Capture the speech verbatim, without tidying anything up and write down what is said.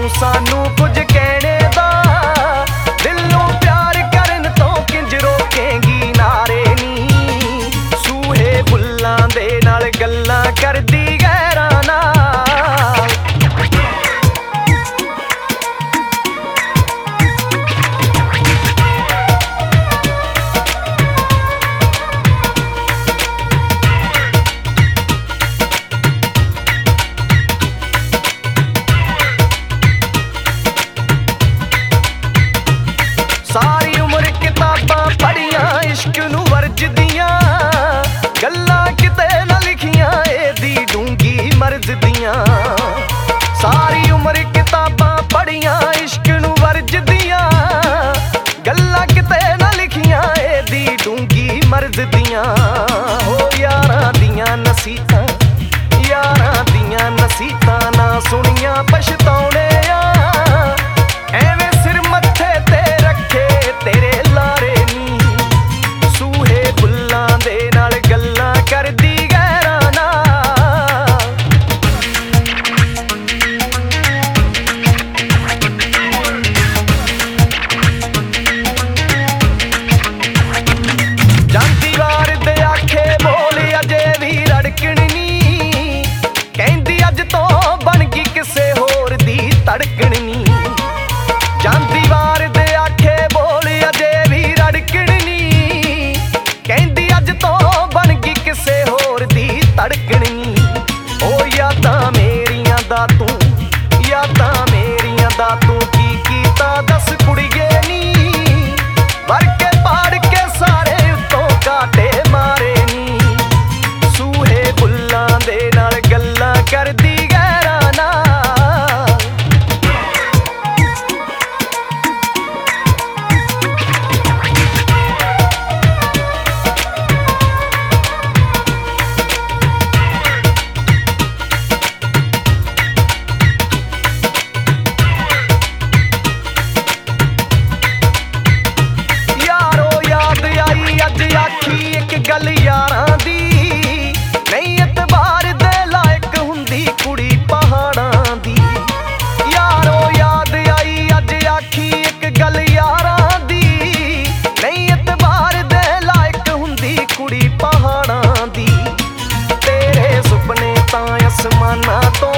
ਤੂੰ ਸਾਨੂੰ ਕੁਝ ਕਹਿਣੇ ਦਾ। ਦਿਲ ਨੂੰ ਪਿਆਰ ਕਰਨ ਤੋਂ ਕਿੰਜ ਰੋਕੇਂਗੀ ਨਾਰੇ ਨੀ। ਸੂਹੇ ਬੁੱਲਾਂ ਦੇ ਨਾਲ ਗੱਲਾਂ ਕਰਦੀ ਗਹਿਰਾਂ ਨਾਲ। ਸਾਰੀ ਉਮਰ ਕਿਤਾਬਾਂ ਪੜ੍ਹੀਆਂ ਇਸ਼ਕ ਨੂੰ ਵਰਜਦੀਆਂ। ਗੱਲਾਂ ਕਿਤੇ ਨਾ ਲਿਖੀਆਂ ਇਹਦੀ ਡੂੰਗੀ ਮਰਜ਼ ਦੀਆਂ। ਸਾਰੀ ਉਮਰ ਕਿਤਾਬਾਂ ਪੜ੍ਹੀਆਂ ਇਸ਼ਕ ਨੂੰ ਵਰਜਦੀਆਂ। ਗੱਲਾਂ ਕਿਤੇ ਨਾ ਲਿਖੀਆਂ ਇਹਦੀ ਡੂੰਗੀ ਮਰਜ਼ ਦੀਆਂ। ਹੋ ਯਾਰਾਂ ਦੀਆਂ ਨਸੀਹਤਾਂ, ਯਾਰਾਂ ਦੀਆਂ ਨਸੀਹਤਾਂ ਨਾ ਸੁਣੀਆਂ ਪਛਤਾਉਣੇ ਆ। ਐਵੇਂ ਸਿਰ ਮੱਥੇ ਤੇ ਰੱਖੇ ਤੇਰੇ ਲਾਰੇ ਨੀ। ਸੂਹੇ ਬੁੱਲਾਂ ਦੇ ਨਾਲ ਗੱਲਾਂ ਕਰਦੀ ਗਹਿਰਾਂ ਨਾਲ। ਜਾਂਦੀ ਵਾਰ ਦੇ ਆਖੇ ਬੋਲ ਅਜੇ ਵੀ ਰੜਕਣ ਨੀ। ਕਹਿੰਦੀ ਅੱਜ ਤੋਂ ਬਣ ਗਈ ਕਿਸੇ ਹੋਰ ਦੀ ਧੜਕਣ ਨੀ। ਜਾਂਦੀ ਵਾਰ ਦੇ ਆਖੇ ਬੋਲ ਅਜੇ ਵੀ ਰੜਕਣ ਨੀ। ਕਹਿੰਦੀ ਅੱਜ ਤੋਂ ਬਣ ਗਈ ਕਿਸੇ ਹੋਰ ਦੀ ਧੜਕਣ ਨੀ। ਉਹ ਯਾਦਾਂ ਮੇਰੀਆਂ ਦਾ ਤੂੰ, ਯਾਦਾਂ ਮੇਰੀਆਂ ਦਾ ਤੂੰ ਕੀ ਕੀਤਾ ਦੱਸ ਕੁੜੀਏ ਨੀ। ਵਰ ਕੇ ਪਾੜ ਕੇ ਸਾਰੇ ਉੱਤੋਂ ਕਾਟੇ ਮਾਰੇ ਨੀ। ਸੂਹੇ ਬੁੱਲਾਂ ਦੇ ਨਾਲ ਗੱਲਾਂ ਕਰਦੀ ਗਹਿਰਾਂ ਨਾਲ। ਅੱਜ ਆਖੀ ਇੱਕ ਗੱਲ ਯਾਰਾਂ ਦੀ, ਨਹੀਂ ਇਤਬਾਰ ਦੇ ਲਾਇਕ ਹੁੰਦੀ ਕੁੜੀ ਪਹਾੜਾਂ ਦੀ। ਯਾਰੋ ਯਾਦ ਆਈ ਅੱਜ ਆਖੀ ਇੱਕ ਗੱਲ ਯਾਰਾਂ ਦੀ, ਨਹੀਂ ਇਤਬਾਰ ਦੇ ਲਾਇਕ ਹੁੰਦੀ ਕੁੜੀ ਪਹਾੜਾਂ ਦੀ। ਤੇਰੇ ਸੁਪਨੇ ਤਾਂ ਅਸਮਾਨਾਂ ਤੋਂ